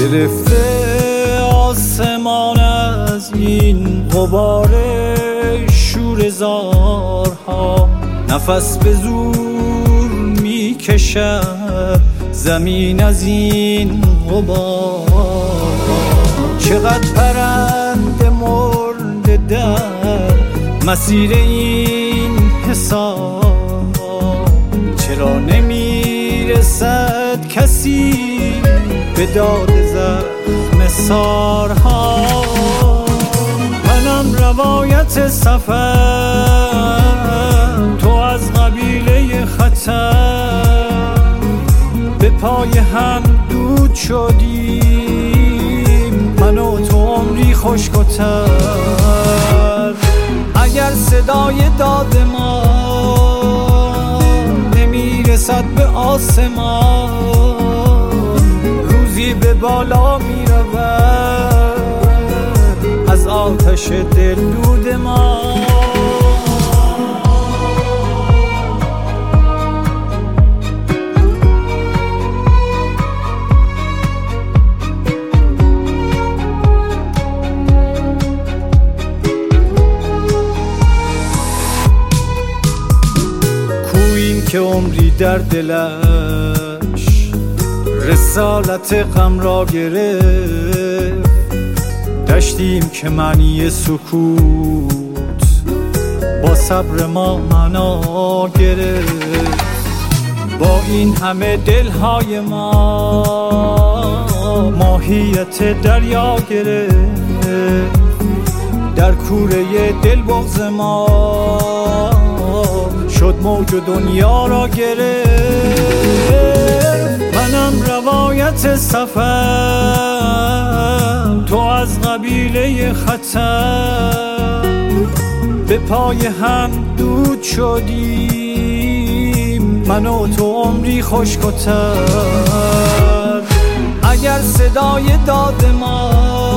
گرفته آسمان از این غبار شوره‌زارها، نفس به زور میکشد زمین از این غبار. چقدر پرنده مرده در مسیر این حصار، چرا نمیرسد کسی به داد زخم سارها؟ منم روایت سفر، تو از قبیله خطر، به پای هم دود شدیم من و تو عمری خشک‌تر. اگر صدای داد ما نمیرسد به آسمان، روزی به بالا میرود از آتش دل دود ما. که عمری در دلش رسالت غم را گرفت، داشتیم که معنی سکوت با صبر ما معنا گرفت. با این همه دلهای ما ماهیت دریا گرفت، در کوره دل بغض ما شد موج و دنیا را گرفت. منم روایت سفر، تو از قبیله خطر، به پای هم دود شدیم من و تو عمری خشک‌تر. اگر صدای داد ما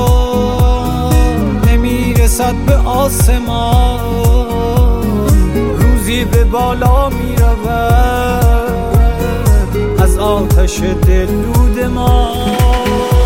نمیرسد به آسمان، روزی به بالا میرود از آتش دل دود ما.